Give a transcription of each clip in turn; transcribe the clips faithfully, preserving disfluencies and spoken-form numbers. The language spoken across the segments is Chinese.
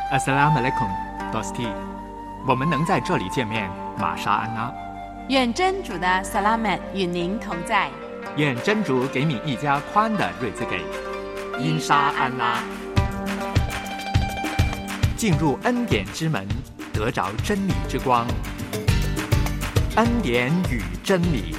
Assalamu alaikum, Dosti。我们能在这里见面，玛莎安拉。 愿真主的萨拉曼与您同在。 愿真主给你一家宽的瑞兹给。因沙安拉。进入恩典之门，得着真理之光。恩典与真理。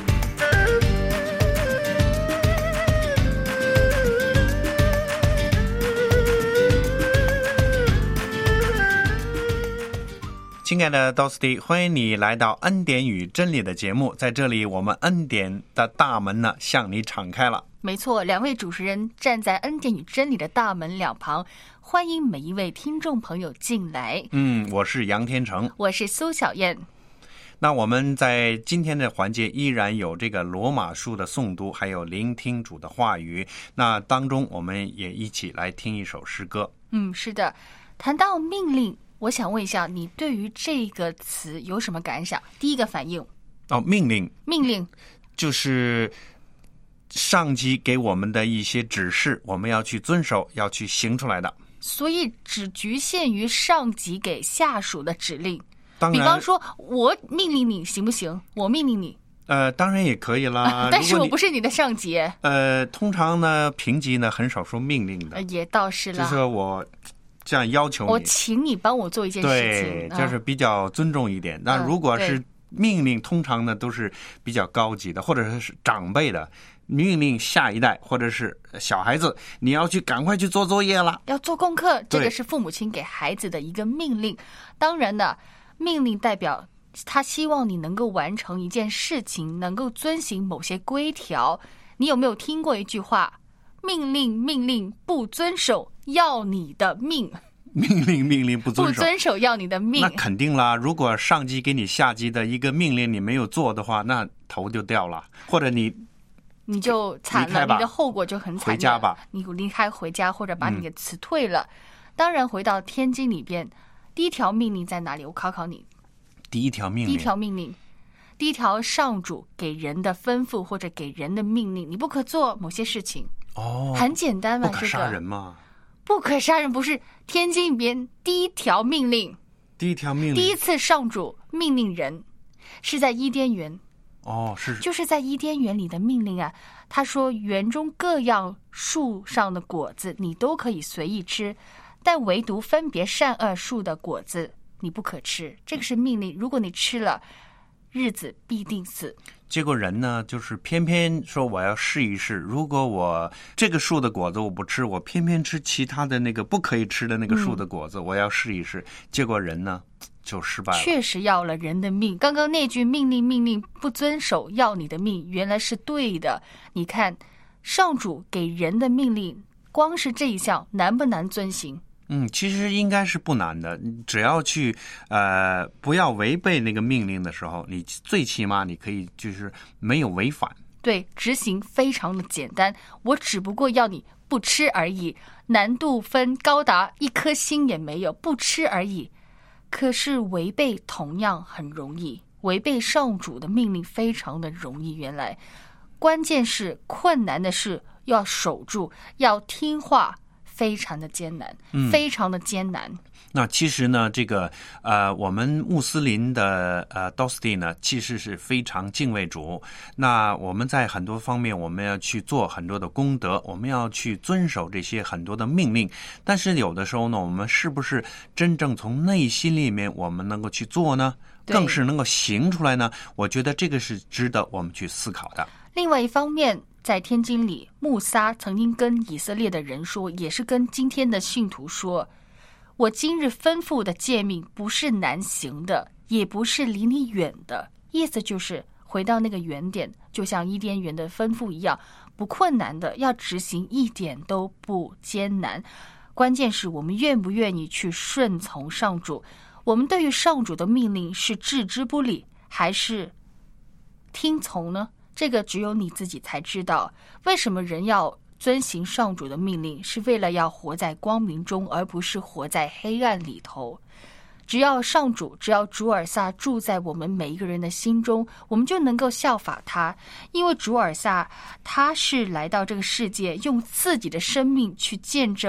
亲爱的 Dosti， 欢迎你来到恩典与真理的节目。在这里，我们恩典的大门呢向你敞开了。 没错，两位主持人站在恩典与真理的大门两旁，欢迎每一位听众朋友进来。 嗯，我是杨天成， 我是苏小燕。 那我们在今天的环节依然有这个罗马书的诵读，还有聆听主的话语。那当中我们也一起来听一首诗歌。 嗯，是的。谈到命令，我想问一下，你对于这个词有什么感想？第一个反应哦，命令， 命令就是上级给我们的一些指示，我们要去遵守，要去行出来的。 所以只局限于上级给下属的指令。 当然， 比方说我命令你行不行？我命令你， 呃，当然也可以啦。 但是我不是你的上级。 呃，通常呢，评级呢很少说命令的， 呃、也倒是啦。 就是我这样要求你， 我请你帮我做一件事情，对，就是比较尊重一点。那、嗯、如果是命令，通常呢都是比较高级的，或者是长辈的命令下一代，或者是小孩子，你要去赶快去做作业了， 要做功课，这个是父母亲给孩子的一个命令。当然呢，命令代表他希望你能够完成一件事情，能够遵行某些规条。你有没有听过一句话？命令命令不遵守，要你的命。 命令命令不遵守， 不遵守要你的命。 那肯定啦，如果上级给你下级的一个命令你没有做的话，那头就掉了，或者你你就惨了，你的后果就很惨了。 回家吧， 你离开回家，或者把你给辞退了。嗯、当然，回到天经里边，第一条命令在哪里？我考考你。 第一条命令， 第一条命令，第一条上主给人的吩咐或者给人的命令，你不可做某些事情。 哦， 很简单嘛， 不可杀人嘛。 不可杀人不是天经里边第一条命令。 第一条命令， 第一次上主命令人是在伊甸园。 哦，是， 就是在伊甸园里的命令啊。他说，园中各样树上的果子你都可以随意吃，但唯独分别善恶树的果子你不可吃。这个是命令，如果你吃了，日子必定死。 结果人呢，就是偏偏说我要试一试，如果我这个树的果子我不吃，我偏偏吃其他的那个不可以吃的那个树的果子，嗯、我要试一试。结果人呢就失败了， 确实要了人的命。刚刚那句命令命令不遵守要你的命，原来是对的。你看，上主给人的命令，光是这一项难不难遵行？ 嗯，其实应该是不难的，只要去呃不要违背那个命令的时候，你最起码你可以就是没有违反。 对，执行非常的简单，我只不过要你不吃而已，难度分高达一颗星也没有，不吃而已。可是违背同样很容易，违背上主的命令非常的容易。原来关键是困难的是要守住，要听话。非常的艰难， 嗯、 非常的艰难。 那其实呢，这个呃，我们穆斯林的呃 Dosti 呢，其实是非常敬畏主。那我们在很多方面，我们要去做很多的功德，我们要去遵守这些很多的命令。但是有的时候呢，我们是不是真正从内心里面我们能够去做呢？更是能够行出来呢？我觉得这个是值得我们去思考的。 另外一方面，在天经里，穆撒曾经跟以色列的人说，也是跟今天的信徒说，我今日吩咐的诫命不是难行的，也不是离你远的。意思就是回到那个原点，就像伊甸园的吩咐一样，不困难的，要执行一点都不艰难。关键是我们愿不愿意去顺从上主。我们对于上主的命令是置之不理，还是听从呢？这个只有你自己才知道。为什么人要遵行上主的命令？是为了要活在光明中，而不是活在黑暗里头。只要上主，只要主尔撒住在我们每一个人的心中，我们就能够效法他。因为主尔撒他是来到这个世界，用自己的生命去见证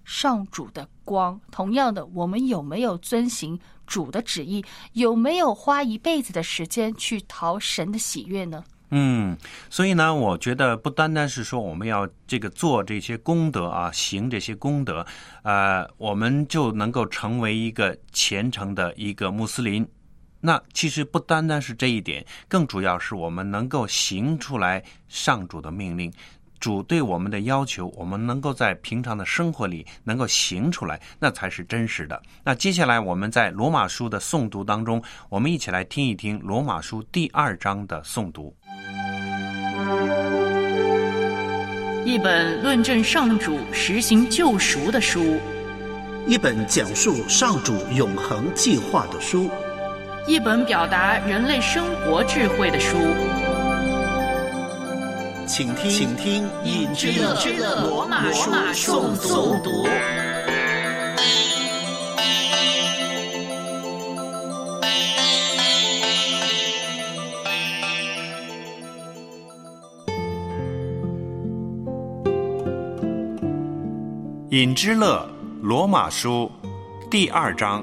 上主的光。同样的，我们有没有遵行主的旨意？有没有花一辈子的时间去讨神的喜悦呢？ 嗯，所以呢，我觉得不单单是说我们要这个做这些功德啊，行这些功德，呃，我们就能够成为一个虔诚的一个穆斯林。那其实不单单是这一点，更主要是我们能够行出来上主的命令，主对我们的要求，我们能够在平常的生活里能够行出来，那才是真实的。那接下来我们在罗马书的诵读当中，我们一起来听一听罗马书第二章的诵读。 一本论证上主实行救赎的书， 一本讲述上主永恒计划的书， 一本表达人类生活智慧的书。 请听，请听尹之乐罗马书诵读。 尹之乐罗马书第二章。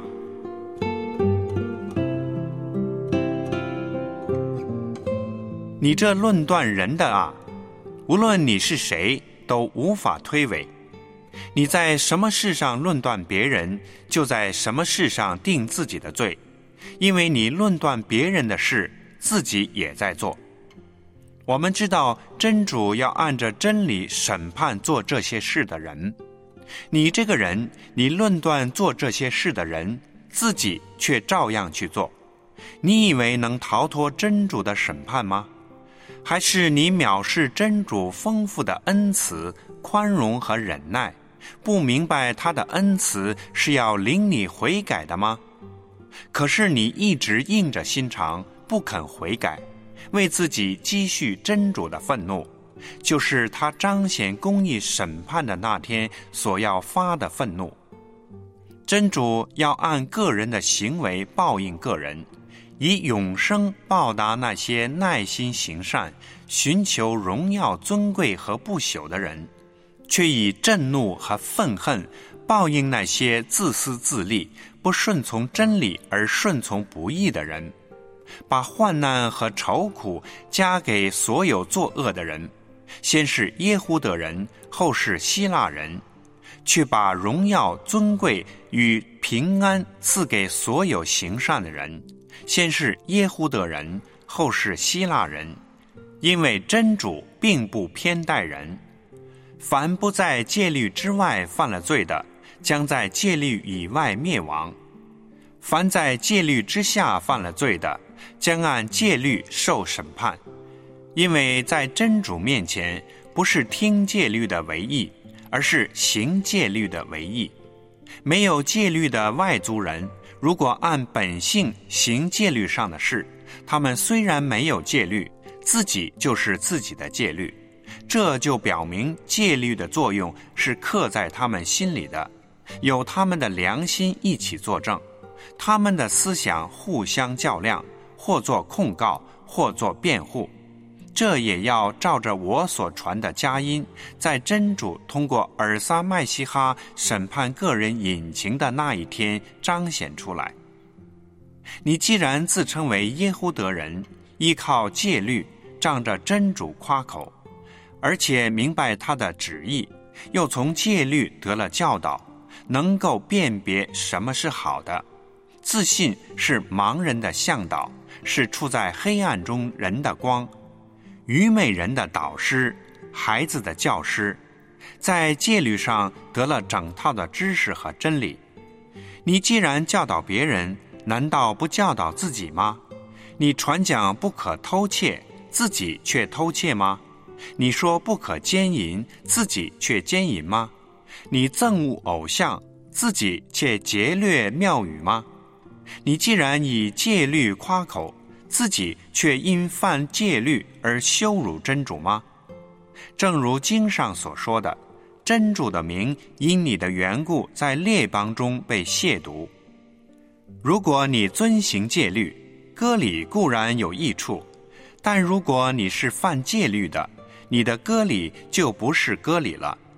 你这论断人的啊，无论你是谁，都无法推诿。你在什么事上论断别人，就在什么事上定自己的罪，因为你论断别人的事，自己也在做。我们知道真主要按着真理审判做这些事的人。你这个人，你论断做这些事的人，自己却照样去做，你以为能逃脱真主的审判吗？还是你藐视真主丰富的恩慈、宽容和忍耐，不明白他的恩慈是要领你悔改的吗？可是你一直硬着心肠，不肯悔改，为自己积蓄真主的愤怒，就是他彰显公义审判的那天所要发的愤怒。真主要按个人的行为报应个人，以永生报答那些耐心行善、寻求荣耀尊贵和不朽的人，却以震怒和愤恨报应那些自私自利、不顺从真理而顺从不义的人，把患难和愁苦加给所有作恶的人，先是耶胡德人，后是希腊人，却把荣耀尊贵与平安赐给所有行善的人，先是耶胡德人，后是希腊人，因为真主并不偏待人。凡不在戒律之外犯了罪的，将在戒律以外灭亡；凡在戒律之下犯了罪的，将按戒律受审判。因为在真主面前，不是听戒律的为义，而是行戒律的为义。没有戒律的外族人，如果按本性行戒律上的事，他们虽然没有戒律，自己就是自己的戒律。这就表明戒律的作用是刻在他们心里的，有他们的良心一起作证，他们的思想互相较量，或作控告，或作辩护。这也要照着我所传的佳音，在真主通过尔撒麦西哈审判个人隐情的那一天彰显出来。你既然自称为耶胡德人，依靠戒律，仗着真主夸口，而且明白他的旨意，又从戒律得了教导，能够辨别什么是好的，自信是盲人的向导，是处在黑暗中人的光，愚昧人的导师，孩子的教师，在戒律上得了整套的知识和真理。你既然教导别人，难道不教导自己吗？你传讲不可偷窃，自己却偷窃吗？你说不可奸淫，自己却奸淫吗？你憎恶偶像，自己却劫掠庙宇吗？你既然以戒律夸口，自己却因犯戒律而羞辱真主吗？正如经上所说的，真主的名因你的缘故在列邦中被亵渎。如果你遵行戒律，割礼固然有益处，但如果你是犯戒律的，你的割礼就不是割礼了。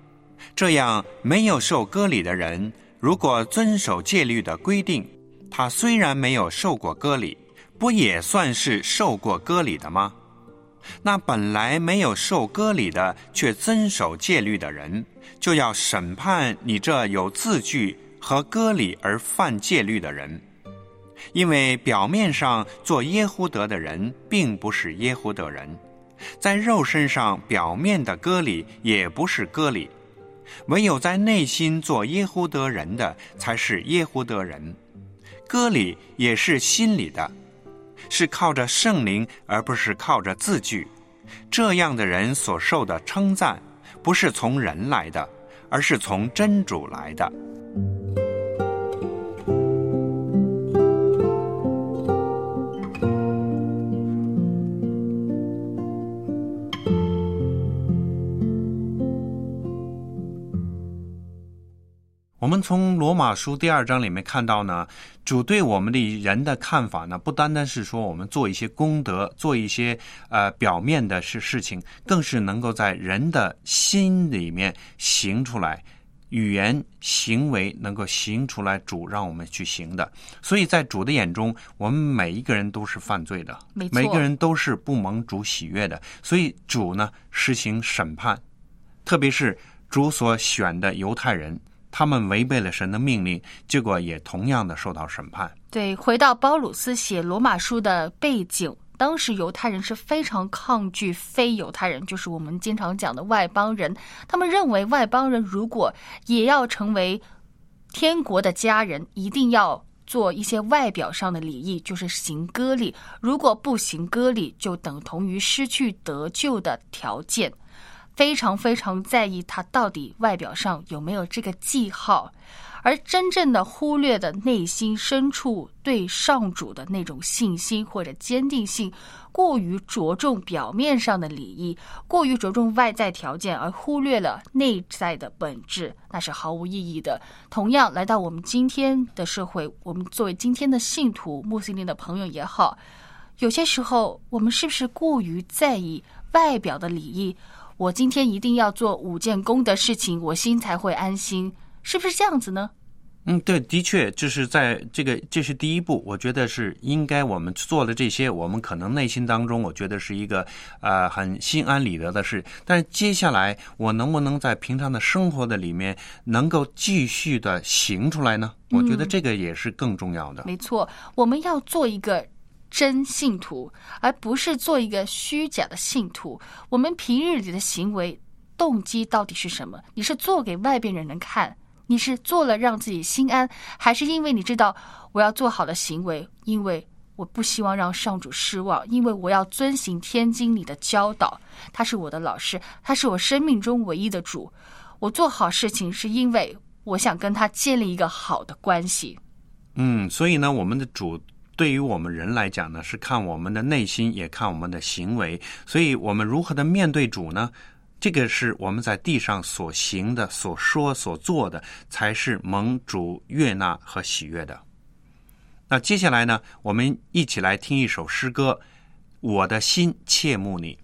这样没有受割礼的人，如果遵守戒律的规定，他虽然没有受过割礼，不也算是受过割礼的吗？那本来没有受割礼的却遵守戒律的人，就要审判你这有字据和割礼而犯戒律的人。因为表面上做耶胡德的人并不是耶胡德人，在肉身上表面的割礼也不是割礼，唯有在内心做耶胡德人的才是耶胡德人。割礼也是心里的，是靠着圣灵而不是靠着字句。这样的人所受的称赞不是从人来的，而是从真主来的。我们从罗马书第二章里面看到呢，主对我们的人的看法呢，不单单是说我们做一些功德，做一些呃表面的事事情，更是能够在人的心里面行出来，语言行为能够行出来主让我们去行的。所以在主的眼中，我们每一个人都是犯罪的， 没错， 每个人都是不蒙主喜悦的。所以主呢实行审判，特别是主所选的犹太人，他们违背了神的命令，结果也同样的受到审判。 对，回到包鲁斯写罗马书的背景，当时犹太人是非常抗拒非犹太人，就是我们经常讲的外邦人。他们认为外邦人如果也要成为天国的家人，一定要做一些外表上的礼仪，就是行割礼。如果不行割礼，就等同于失去得救的条件。非常非常在意他到底外表上有没有这个记号，而真正的忽略的内心深处对上主的那种信心或者坚定性，过于着重表面上的礼仪，过于着重外在条件，而忽略了内在的本质，那是毫无意义的。同样来到我们今天的社会，我们作为今天的信徒，穆斯林的朋友也好，有些时候我们是不是过于在意外表的礼仪？我今天一定要做五件功德事情，我心才会安心，是不是这样子呢？ 嗯，对，的确，就是在这个，这是第一步。我觉得是应该我们做了这些，我们可能内心当中，我觉得是一个呃很心安理得的事。但是接下来，我能不能在平常的生活的里面，能够继续的行出来呢？我觉得这个也是更重要的。 嗯、没错，我们要做一个真信徒，而不是做一个虚假的信徒。我们平日里的行为动机到底是什么？你是做给外边人能看，你是做了让自己心安，还是因为你知道我要做好的行为，因为我不希望让上主失望，因为我要遵行天经里的教导，他是我的老师，他是我生命中唯一的主。我做好事情是因为我想跟他建立一个好的关系。 嗯，所以呢，我们的主对于我们人来讲呢，是看我们的内心，也看我们的行为。所以我们如何的面对主呢？这个是我们在地上所行的、所说、所做的，才是蒙主悦纳和喜悦的。那接下来呢，我们一起来听一首诗歌，我的心切慕你。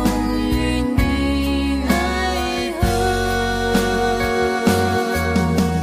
永与你爱河。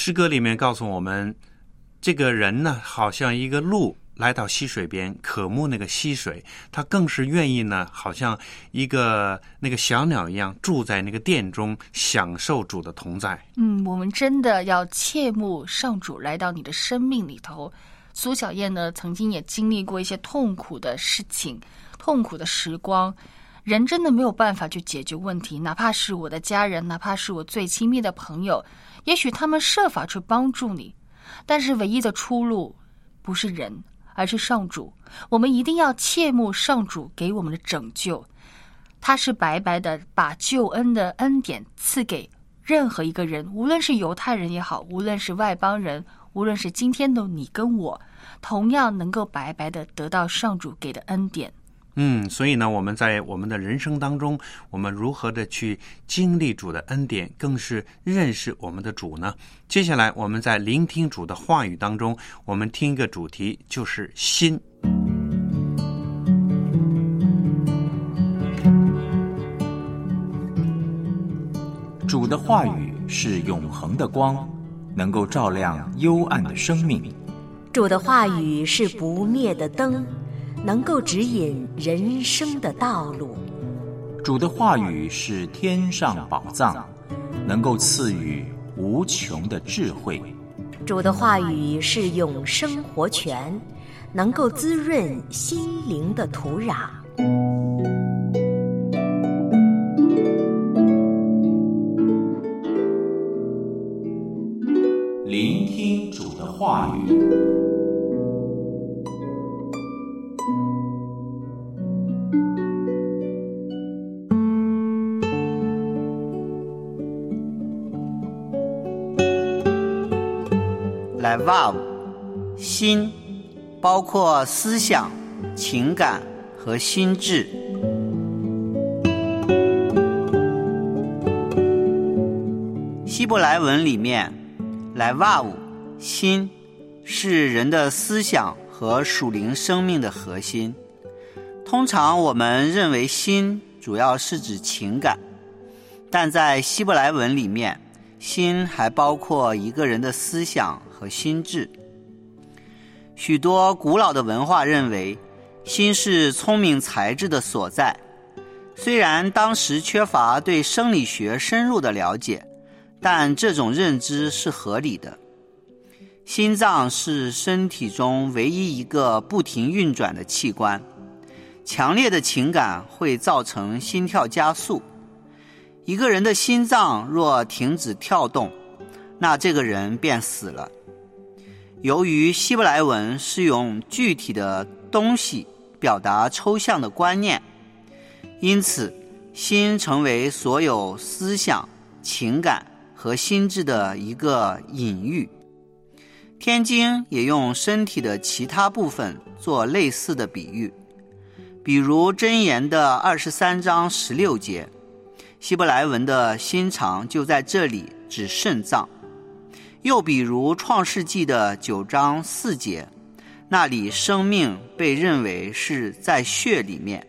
诗歌里面告诉我们，这个人呢，好像一个鹿来到溪水边，渴慕那个溪水，他更是愿意呢，好像一个那个小鸟一样，住在那个殿中，享受主的同在。 嗯，我们真的要切慕上主来到你的生命里头。苏小燕呢，曾经也经历过一些痛苦的事情，痛苦的时光。人真的没有办法去解决问题，哪怕是我的家人，哪怕是我最亲密的朋友，也许他们设法去帮助你，但是唯一的出路不是人，而是上主。我们一定要切慕上主给我们的拯救，他是白白的把救恩的恩典赐给任何一个人，无论是犹太人也好，无论是外邦人，无论是今天的你跟我，同样能够白白的得到上主给的恩典。 嗯，所以呢，我们在我们的人生当中，我们如何的去经历主的恩典，更是认识我们的主呢？接下来我们在聆听主的话语当中，我们听一个主题，就是心。 主的话语是永恒的光，能够照亮幽暗的生命。 主的话语是不灭的灯，能够指引人生的道路。 主的话语是天上宝藏，能够赐予无穷的智慧。 主的话语是永生活泉，能够滋润心灵的土壤。 聆听主的话语。 莱瓦乌，心包括思想、情感和心智。希伯来文里面，莱瓦乌，心是人的思想和属灵生命的核心。通常我们认为心主要是指情感，但在希伯来文里面，心还包括一个人的思想和心智。许多古老的文化认为，心是聪明才智的所在。虽然当时缺乏对生理学深入的了解，但这种认知是合理的。心脏是身体中唯一一个不停运转的器官，强烈的情感会造成心跳加速。一个人的心脏若停止跳动，那这个人便死了。由于希伯来文是用具体的东西表达抽象的观念，因此心成为所有思想、情感和心智的一个隐喻。天经也用身体的其他部分做类似的比喻，比如箴言的二十三章十六节，希伯来文的心肠就在这里指肾脏。又比如创世纪的九章四节，那里生命被认为是在血里面。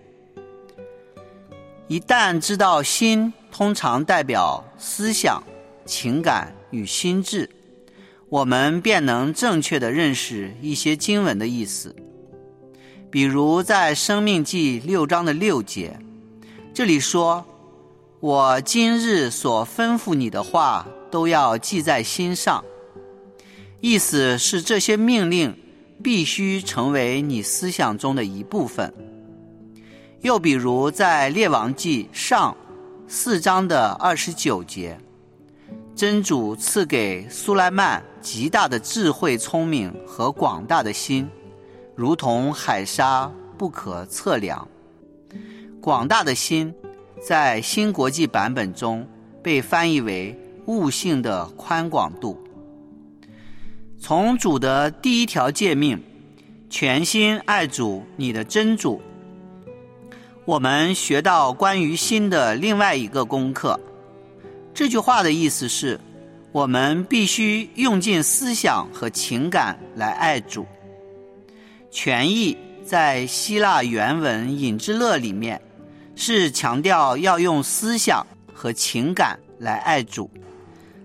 一旦知道心通常代表思想、情感与心智，我们便能正确地认识一些经文的意思。比如在申命记六章的六节，这里说，我今日所吩咐你的话都要记在心上，意思是这些命令必须成为你思想中的一部分。又比如在列王记上四章的二十九节，真主赐给苏莱曼极大的智慧、聪明和广大的心，如同海沙不可测量。广大的心在新国际版本中被翻译为悟性的宽广度。从主的第一条诫命，全心爱主你的真主，我们学到关于心的另外一个功课。这句话的意思是，我们必须用尽思想和情感来爱主。全意在希腊原文引之乐里面是强调要用思想和情感来爱主，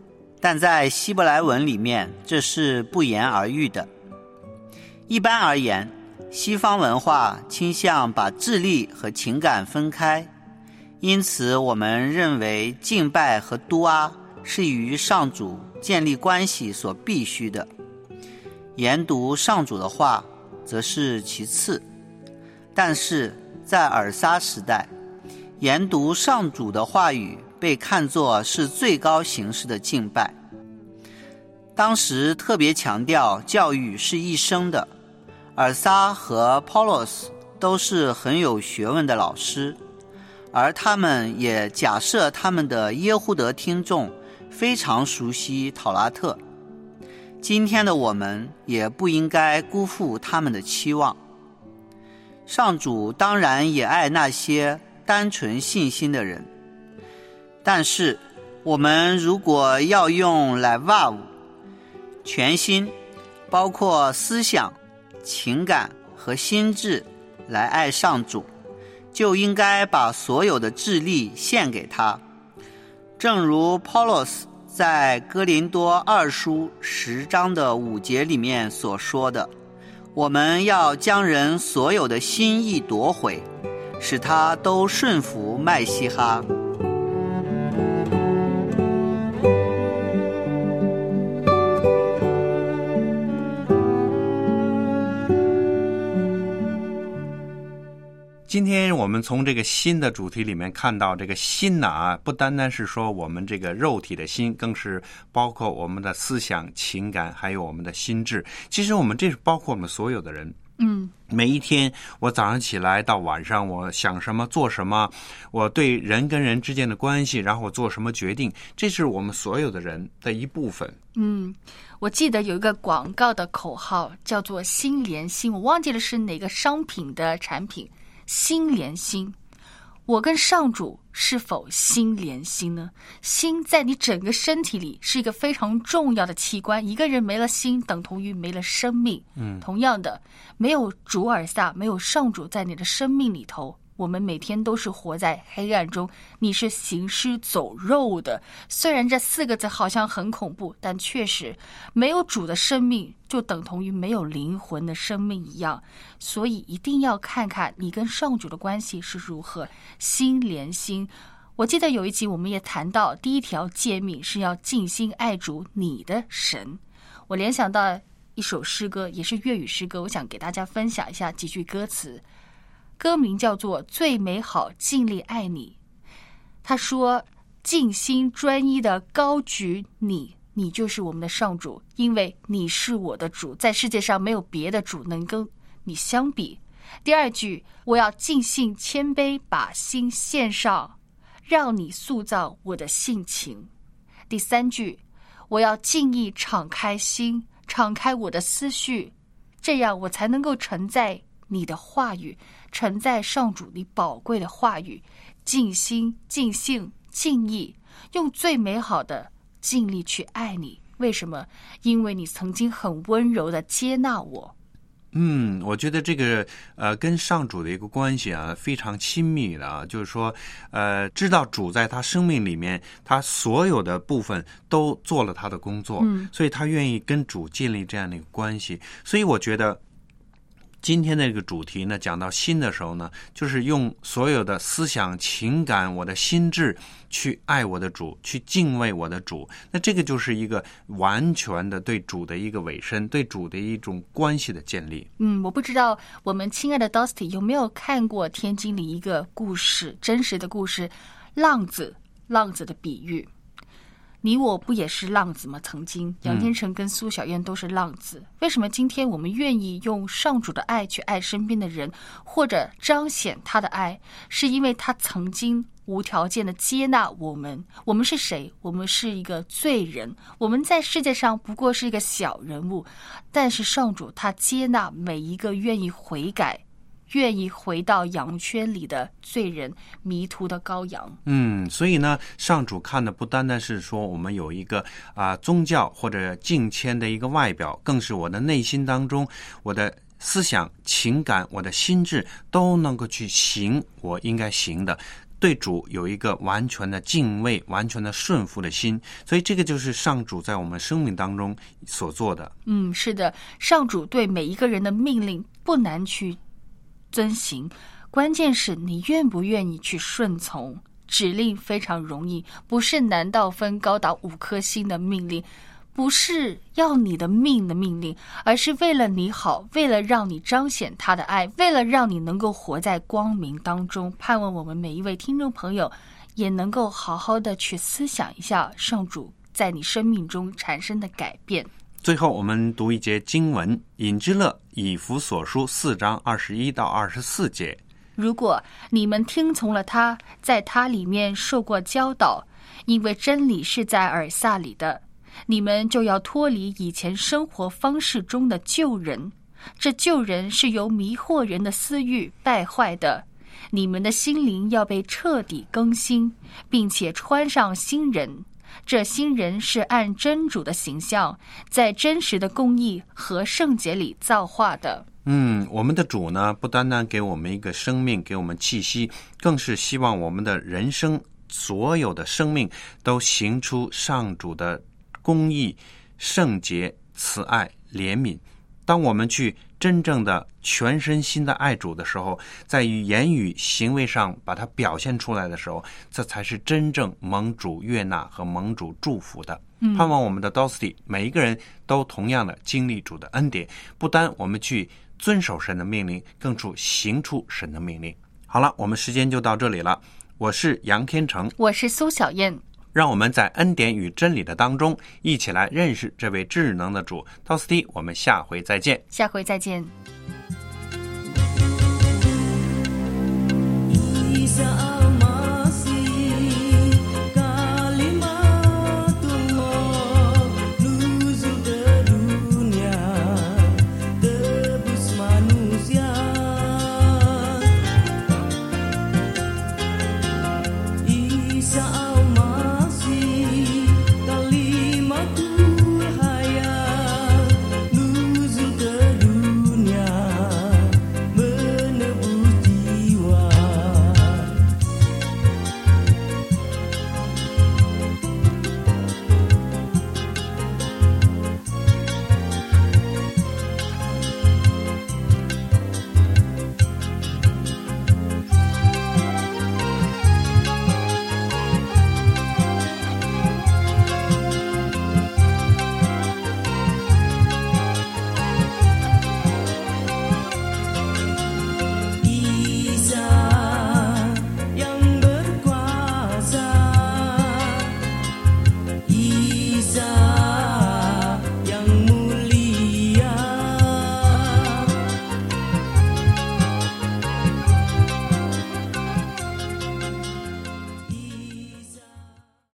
但在希伯来文里面，这是不言而喻的。一般而言，西方文化倾向把智力和情感分开，因此我们认为敬拜和嘟啊是与上主建立关系所必须的，研读上主的话则是其次。但是在尔撒时代，研读上主的话语被看作是最高形式的敬拜。当时特别强调教育是一生的，尔撒和 Paulos 都是很有学问的老师，而他们也假设他们的耶胡德听众非常熟悉讨拉特。今天的我们也不应该辜负他们的期望。上主当然也爱那些单纯信心的人，但是我们如果要用 Levav 全心，包括思想、情感和心智来爱上主，就应该把所有的智力献给他。正如 Paulos 在哥林多二书十章的五节里面所说的，我们要将人所有的心意夺回，使他都顺服麦西哈。 今天我们从这个心的主题里面看到，这个心呢啊，不单单是说我们这个肉体的心，更是包括我们的思想、情感，还有我们的心智。其实我们这是包括我们所有的人。 嗯， 每一天我早上起来到晚上，我想什么做什么，我对人跟人之间的关系，然后我做什么决定，这是我们所有的人的一部分。 嗯，我记得有一个广告的口号叫做心连心，我忘记了是哪个商品的产品。心连心，我跟上主是否心连心呢？心在你整个身体里是一个非常重要的器官，一个人没了心，等同于没了生命。嗯，同样的，没有主尔撒，没有上主在你的生命里头，我们每天都是活在黑暗中，你是行尸走肉的。虽然这四个字好像很恐怖，但确实没有主的生命就等同于没有灵魂的生命一样。所以一定要看看你跟上主的关系是如何，心连心。我记得有一集我们也谈到，第一条诫命是要尽心爱主你的神。我联想到一首诗歌，也是粤语诗歌，我想给大家分享一下几句歌词。歌名叫做《最美好尽力爱你》。他说，尽心专一的高举你，你就是我们的上主，因为你是我的主，在世界上没有别的主能跟你相比。第二句，我要尽心谦卑，把心献上，让你塑造我的性情。第三句，我要尽意敞开心，敞开我的思绪，这样我才能够承载你的话语，承载上主你宝贵的话语，尽心尽性尽意，用最美好的尽力去爱你。为什么？因为你曾经很温柔的接纳我。 嗯，我觉得这个呃跟上主的一个关系啊非常亲密的啊，就是说呃知道主在他生命里面，他所有的部分都做了他的工作，嗯，所以他愿意跟主建立这样的一个关系。所以我觉得今天的这个主题呢，讲到心的时候呢，就是用所有的思想、情感、我的心智去爱我的主，去敬畏我的主。那这个就是一个完全的对主的一个委身，对主的一种关系的建立。 嗯，我不知道我们亲爱的 Dusty 有没有看过天经里一个故事，真实的故事，浪子，浪子的比喻。你我不也是浪子吗？曾经杨天成跟苏小燕都是浪子，嗯，为什么今天我们愿意用上主的爱去爱身边的人，或者彰显他的爱？是因为他曾经无条件的接纳我们。我们是谁？我们是一个罪人，我们在世界上不过是一个小人物，但是上主他接纳每一个愿意悔改，愿意回到羊圈里的罪人，迷途的羔羊。 嗯，所以呢，上主看的不单单是说我们有一个啊、呃、宗教或者敬虔的一个外表，更是我的内心当中，我的思想、情感、我的心智都能够去行我应该行的。 对主有一个完全的敬畏、完全的顺服的心，所以这个就是上主在我们生命当中所做的。 嗯，是的，上主对每一个人的命令不难去遵行，关键是你愿不愿意去顺从。指令非常容易，不是难到分高达五颗星的命令，不是要你的命的命令，而是为了你好，为了让你彰显他的爱，为了让你能够活在光明当中。盼望我们每一位听众朋友也能够好好的去思想一下上主在你生命中产生的改变。 最后我们读一节经文，引之乐以弗所书四章二十一到二十四节。 如果你们听从了他，在他里面受过教导，因为真理是在耳撒里的，你们就要脱离以前生活方式中的旧人，这旧人是由迷惑人的私欲败坏的。你们的心灵要被彻底更新，并且穿上新人，这新人是按真主的形象，在真实的公义和圣洁里造化的。 嗯，我们的主呢，不单单给我们一个生命，给我们气息，更是希望我们的人生所有的生命都行出上主的公义、圣洁、慈爱、怜悯。当我们去真正的全身心的爱主的时候，在于言语行为上把它表现出来的时候，这才是真正蒙主悦纳和蒙主祝福的。嗯、盼望我们的 Dosty 每一个人都同样的经历主的恩典，不单我们去遵守神的命令，更出行出神的命令。好了，我们时间就到这里了。我是杨天成， 我是苏小燕。 让我们在恩典与真理的当中，一起来认识这位智能的主。Dosty，我们下回再见。 下回再见。